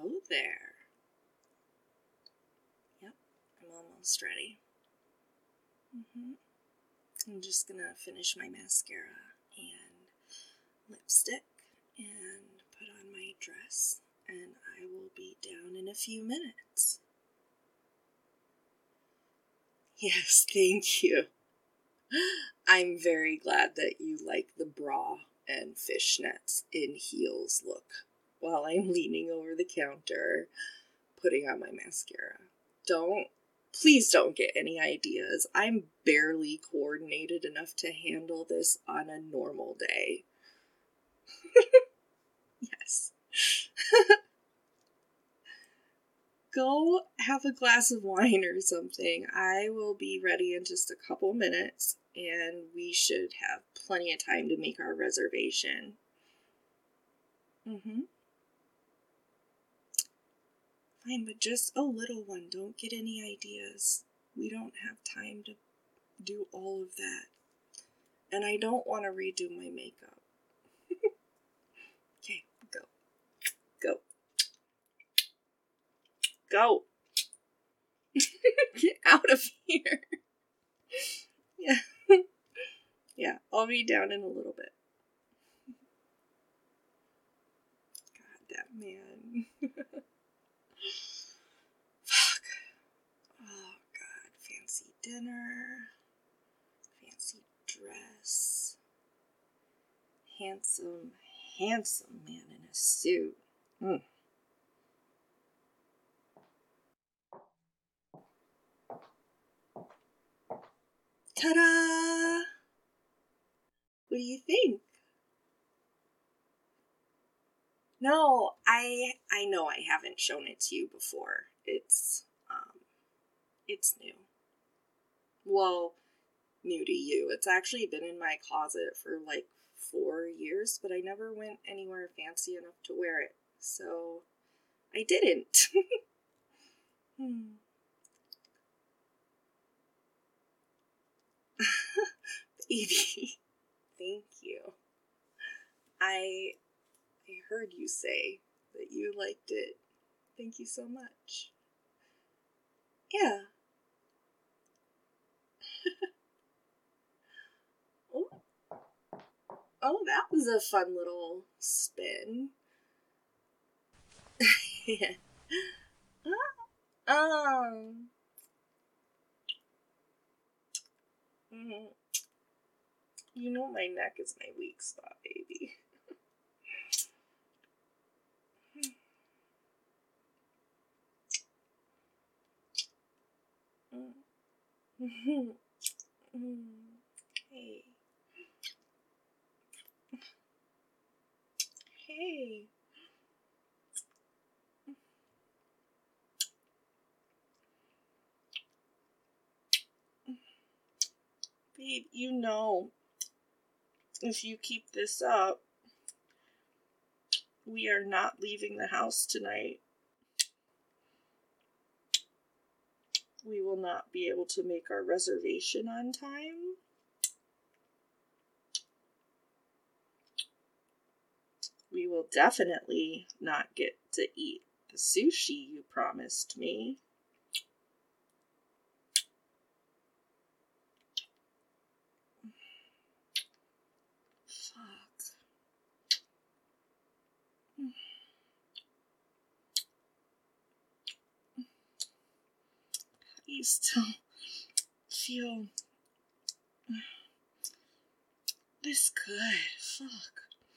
Hello there. Yep, I'm almost ready. I'm just gonna finish my mascara and lipstick and put on my dress, and I will be down in a few minutes. Yes, thank you. I'm very glad that you like the bra and fishnets in heels look while I'm leaning over the counter putting on my mascara. Please don't get any ideas. I'm barely coordinated enough to handle this on a normal day. Yes. Go have a glass of wine or something. I will be ready in just a couple minutes, and we should have plenty of time to make our reservation. Fine, but just a little one. Don't get any ideas. We don't have time to do all of that. And I don't want to redo my makeup. Okay, go. Go. Go. Get out of here. Yeah. Yeah, I'll be down in a little bit. God, that man. Fuck. Oh, God. Fancy dinner. Fancy dress. Handsome man in a suit. Ta-da! What do you think? No, I know I haven't shown it to you before. It's new. Well, new to you. It's actually been in my closet for like 4 years, but I never went anywhere fancy enough to wear it. So I didn't. Baby, thank you. I heard you say that you liked it. Thank you so much. Yeah. Oh, that was a fun little spin. Yeah. You know my neck is my weak spot, baby. Hey. Hey. Babe, you know, if you keep this up, we are not leaving the house tonight. We will not be able to make our reservation on time. We will definitely not get to eat the sushi you promised me. Fuck. I still feel this good. Fuck.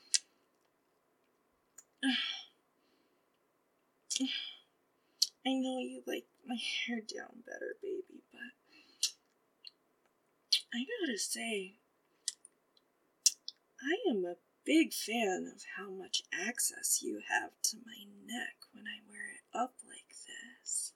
I know you like my hair down better, baby, but I gotta say, I am a big fan of how much access you have to my neck when I wear it up like this.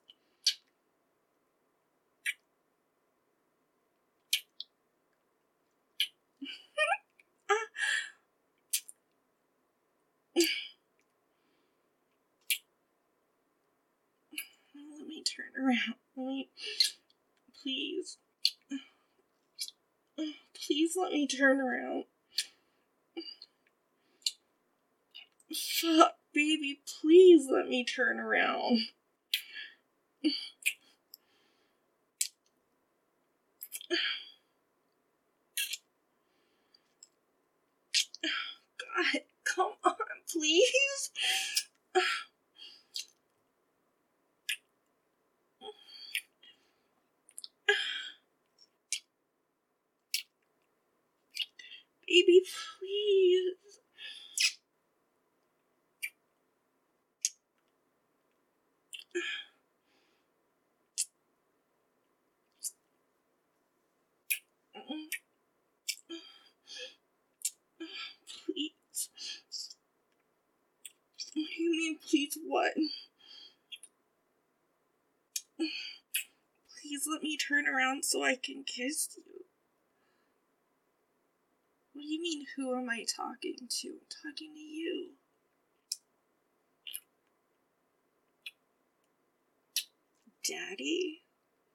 Let me turn around. Please. Please let me turn around. Fuck. Baby, please let me turn around. God, come on, please. Baby, please. Please. What do you mean, please what? Please let me turn around so I can kiss you. What do you mean, who am I talking to? I'm talking to you. Daddy?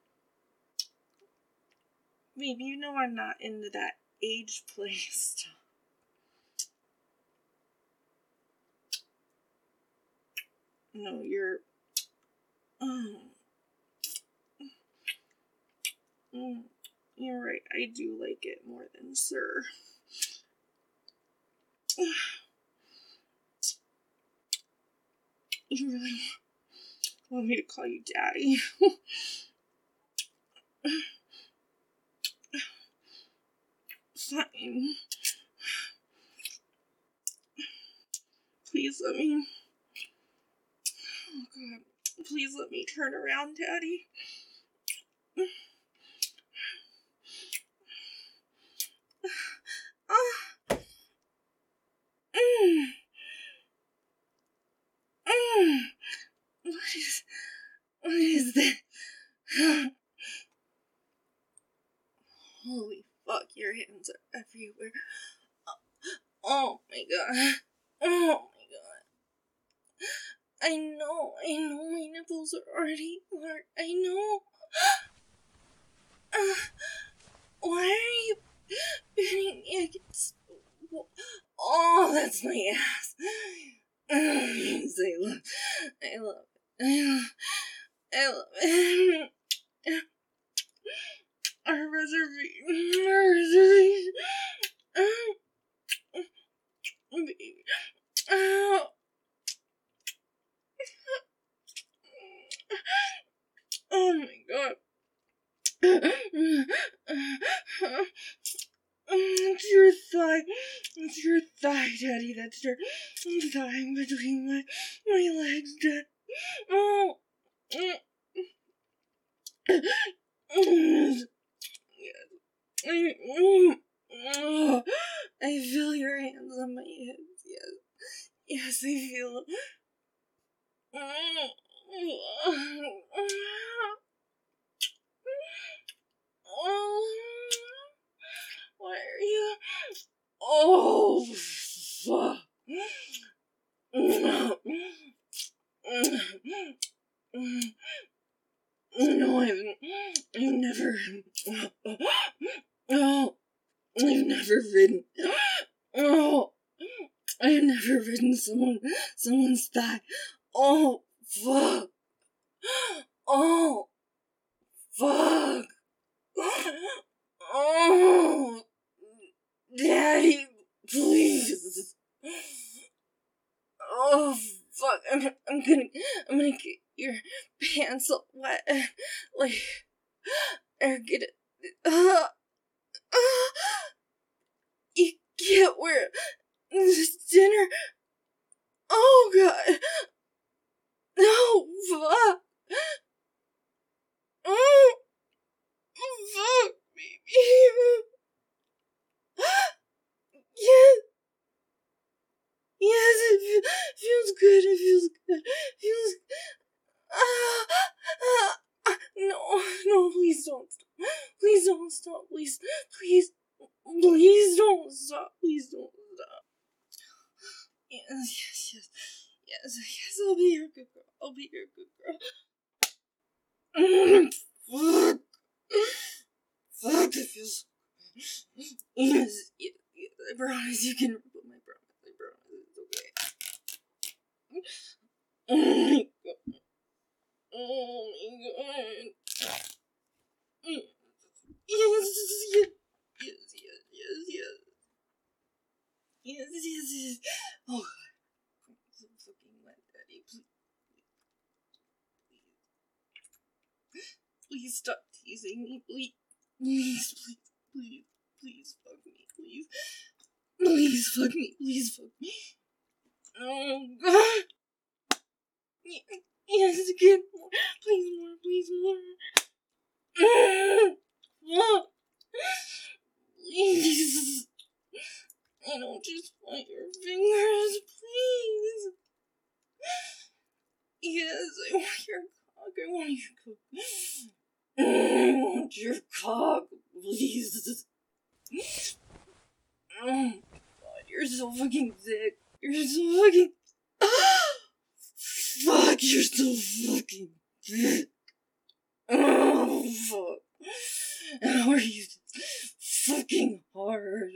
Babe, you know I'm not into that age play stuff. No, you're... You're right, I do like it more than sir. You really want me to call you Daddy? Fine. Please let me... Oh, God. Please let me turn around, Daddy. What is that? Holy fuck, your hands are everywhere. Oh my god. Oh my god. I know my nipples are already hard. I know. Why are you beating me against the wall? Oh, that's my ass. Yes, I love it. Our reservation. Baby. Oh my god. It's your thigh. It's your thigh, Daddy. That's your thigh between my legs, Dad. Oh. I feel your hands on my hips. Yes, I feel. Why are you? Oh, fuck. No, I've never. Oh, I've never ridden. Oh, I've never ridden someone's thigh. Oh, fuck. Oh, fuck. Oh, Daddy, please. Oh, fuck. I'm gonna get your pants all wet. Like, or get it. You can't wear this dinner. Oh, God. No, fuck. Fuck, baby. Yes. Yes, it feels good. It feels good. No, please don't stop. Please don't stop. Please don't stop. Please don't stop. Yes, I'll be your good girl. Fuck, it feels. Yes, I promise you can rip up my promise. I promise it's okay. Oh my god. Oh my god. Yes, yes, yes, yes, yes. Yes, yes, yes. Oh god. I'm so fucking wet, Daddy. Please stop teasing me. Please, fuck me. Please fuck me. Please fuck me. Oh god. Yes, again. More. Please more. Fuck. Please. I don't just want your fingers, please. Yes, I want your cock. I want your cock, please. Oh my god, you're so fucking thick. You're so fucking. Fuck, you're so fucking thick. Oh, fuck. How are you fucking hard?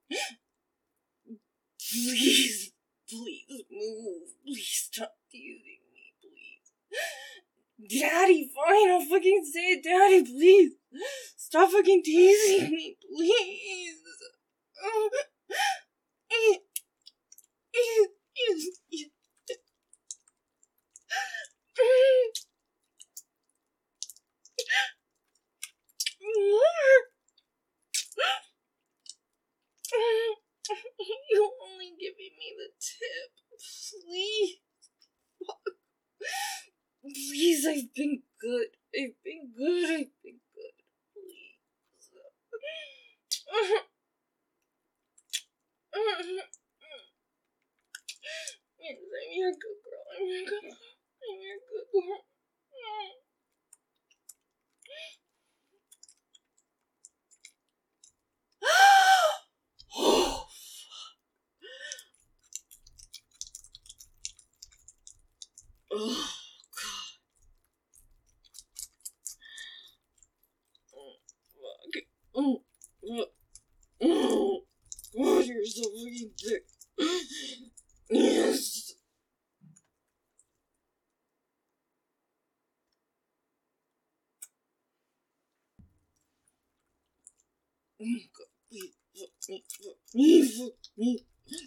Please move. Please stop teasing me, please. Daddy, fine, I'll fucking say it, Daddy, please. Stop fucking teasing me, please. You're only giving me the tip, please. Please, I've been good. Please. Yes, I'm your good girl. I'm your good girl. Oh, oh, God. Fuck. Oh, you're so fucking thick. Yes. Oh my god, please, fuck me.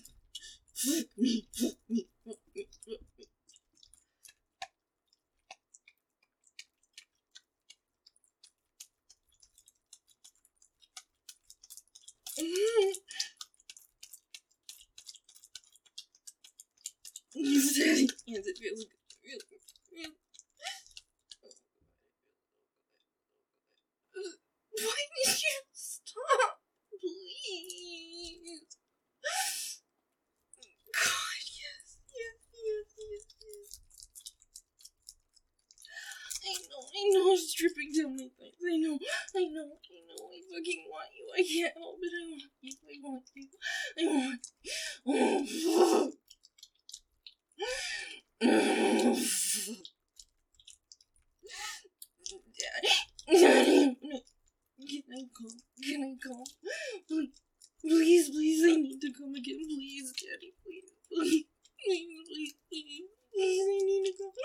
Yes, Daddy. Yes, it feels good. Really. Why did you stop? Please. God, yes. I know, it's dripping down my face. I know. I fucking want you. I can't help it. I want you. Oh, fuck. Oh, fuck. Daddy. Can I come? Please, I need to come again. Please, Daddy, please, I need to come.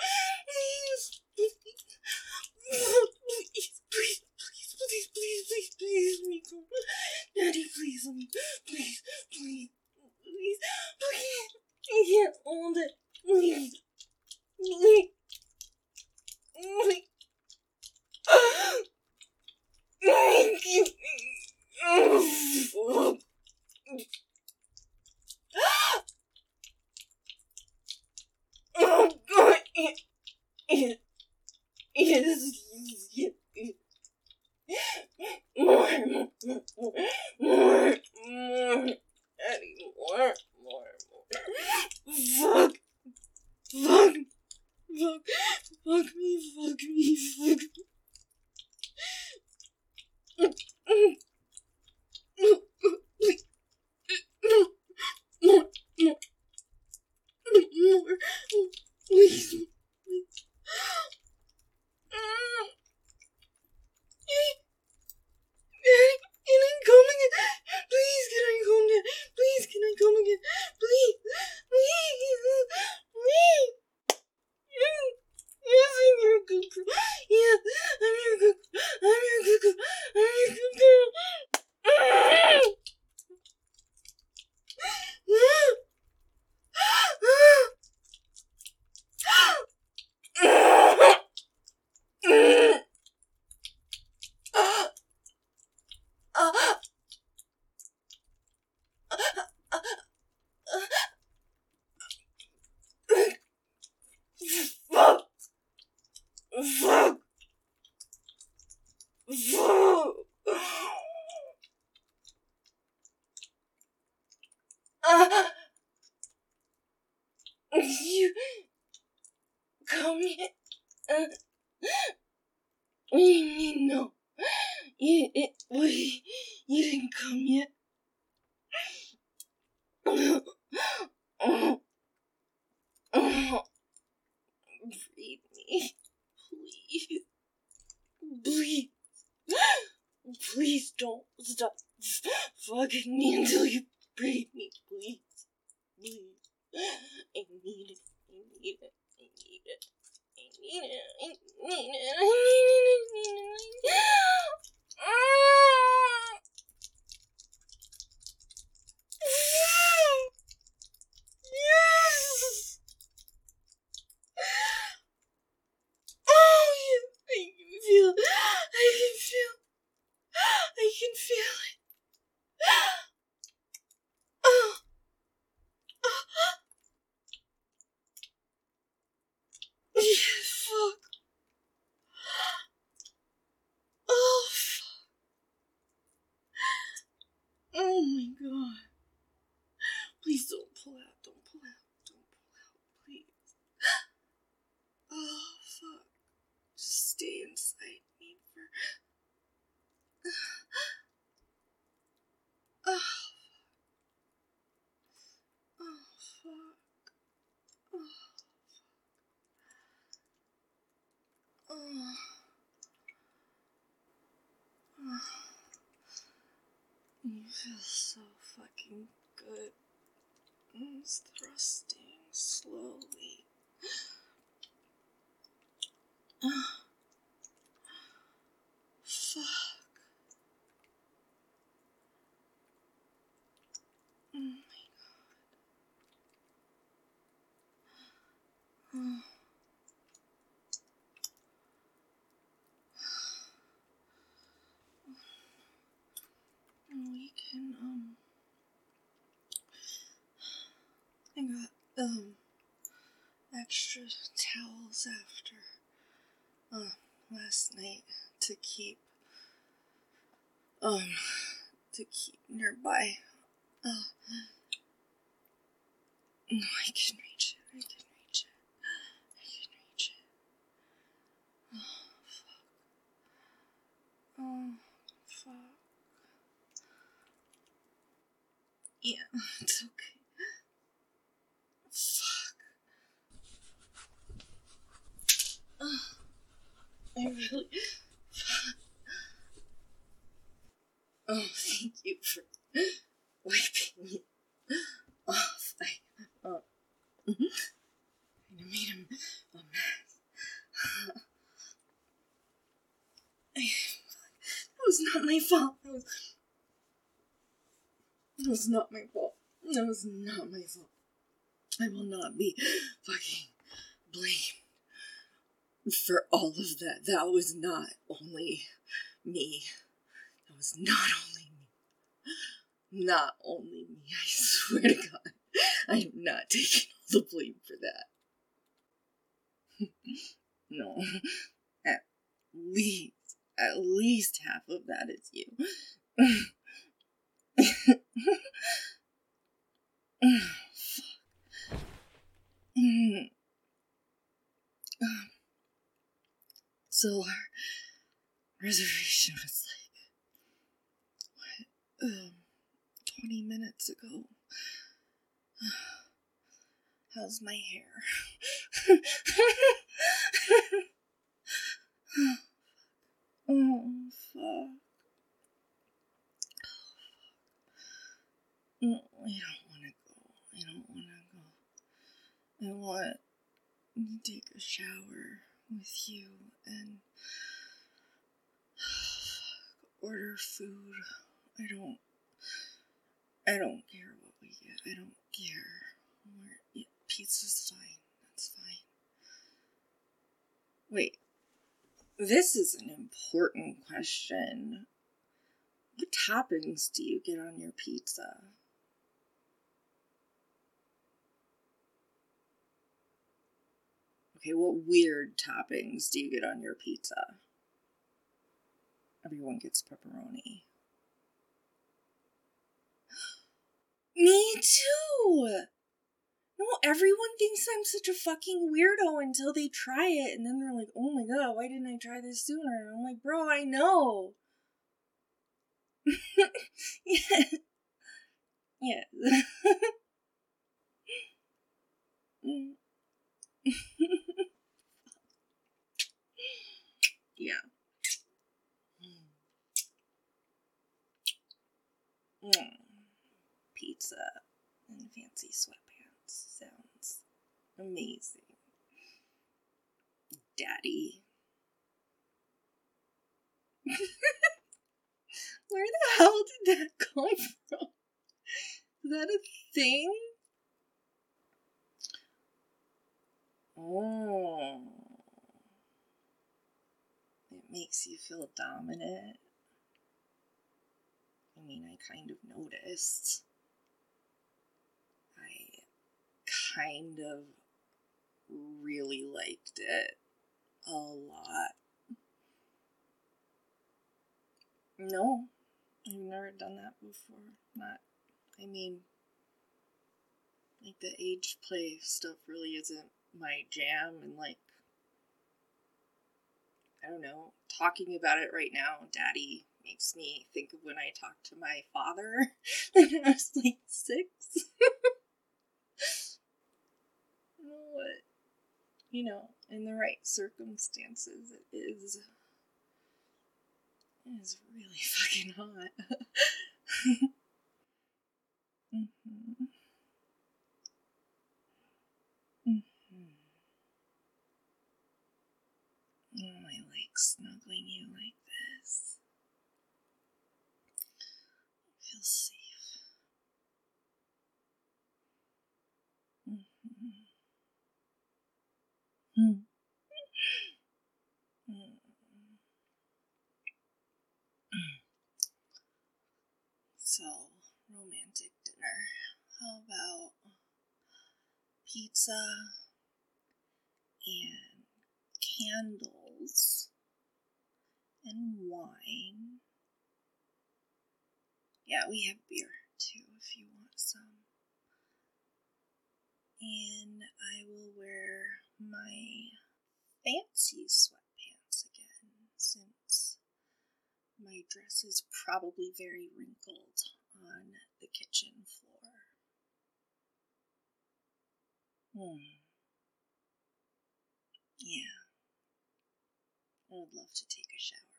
Please, let me come. Daddy, please, let me, please, I can't hold it. Please. Oh, God. Yes. More. Daddy, more. Fuck me. More. Please. Can I come again? Please, can I come again? Please. Yes, I'm your good girl. Yeah, I'm your good girl. I'm your good girl. I'm your good girl. Fuck. Fuck. Fuck. You come here. What do you mean, no? Wait, you didn't come yet? Breathe me. Please. Please. Please don't stop fucking me until you breathe me, please. Please. I need it. I need it. I need it. I need it. I need it. I need it. I need it. Yes. Oh, yes. I can feel it. I can feel it. Oh. Yeah, fuck. Oh, fuck. Oh my god. Please don't pull out. Don't pull out. Don't pull out. Please. Oh, fuck. Just stay inside me for. Oh, oh, fuck. Oh, oh, oh. You feel so fucking good. It's thrusting slowly. Oh, fuck. Oh my god. Oh. We can, I got, extra towels after, last night to keep nearby. Oh, no, I can reach it. I can reach it. I can reach it. Oh, fuck. Oh, fuck. Yeah, it's okay. Fuck. Oh, I really. Fuck. Oh, thank you for wiping me off. I made him a mess. That was not my fault. That was not my fault. That was not my fault. I will not be fucking blamed for all of that. That was not only me. That was not only me. Not only me. I swear to God. I am not taking all the blame for that. No. At least half of that is you. So our reservation was like, 20 minutes ago. How's my hair? Oh, fuck. No, I don't want to go. I don't want to go. I want take a shower with you and order food. I don't care what we get. I don't care. Pizza's fine. That's fine. Wait. This is an important question. What toppings do you get on your pizza? Okay, what weird toppings do you get on your pizza? Everyone gets pepperoni. Me too! No, everyone thinks I'm such a fucking weirdo until they try it, and then they're like, oh my god, why didn't I try this sooner? And I'm like, bro, I know. Yeah. Yeah. Yeah. Pizza and fancy sweatpants sounds amazing. Daddy. Where the hell did that come from? Is that a thing? Oh. It makes you feel dominant. I mean, I kind of noticed. I kind of really liked it a lot. No, I've never done that before. Like the age play stuff really isn't my jam, and like, I don't know, talking about it right now, Daddy makes me think of when I talked to my father when I was like 6. What? You know, in the right circumstances, it is really fucking hot. Mm-hmm. Mm-hmm. Oh, I like snuggling you like this. I feel safe. Mm-hmm. Mm-hmm. So, romantic dinner. How about pizza and candles and wine? Yeah, we have beer too if you want some. And I will wear my fancy sweatpants again since my dress is probably very wrinkled on the kitchen floor. Yeah. I would love to take a shower.